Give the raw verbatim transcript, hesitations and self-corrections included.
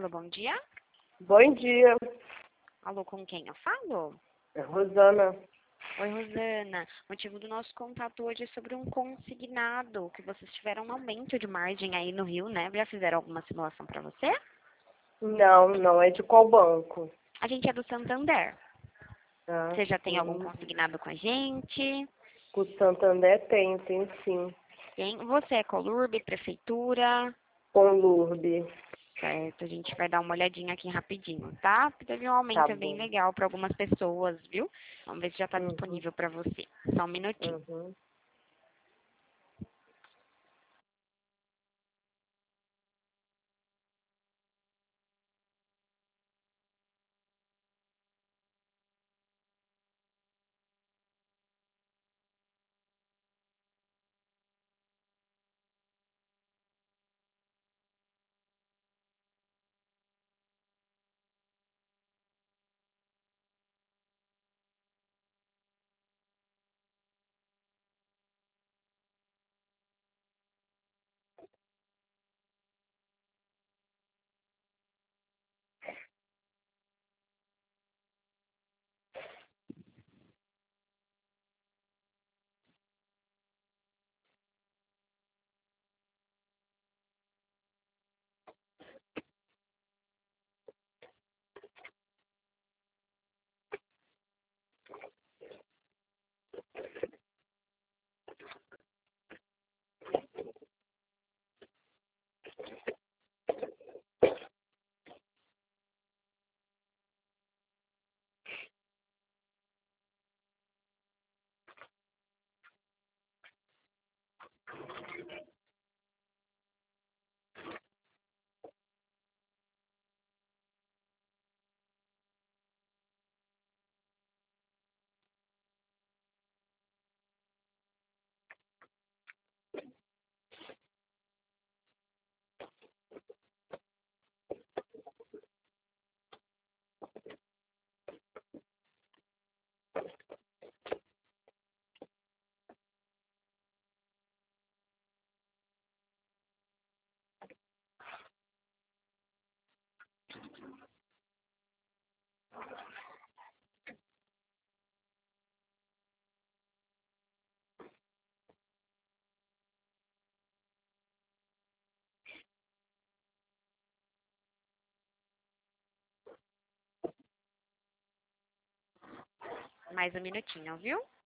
Alô, bom dia. Bom dia, Alô, com quem eu falo? é Rosana. Oi, Rosana. O motivo do nosso contato hoje é sobre um consignado, que vocês tiveram um aumento de margem aí no Rio, né? Já fizeram alguma simulação para você? Não, não, é de qual banco? A gente é do Santander. Ah, Você já tem algum sim. consignado com a gente? O Santander tem, tem sim. Tem. Você é Colurb, Prefeitura? Com Lourdes. Certo, a gente vai dar uma olhadinha aqui rapidinho, tá? Teve um Tá aumento bem bom. legal para algumas pessoas, viu? Vamos ver se já está Uhum, disponível para você. Só um minutinho. uhum. Mais um minutinho, viu?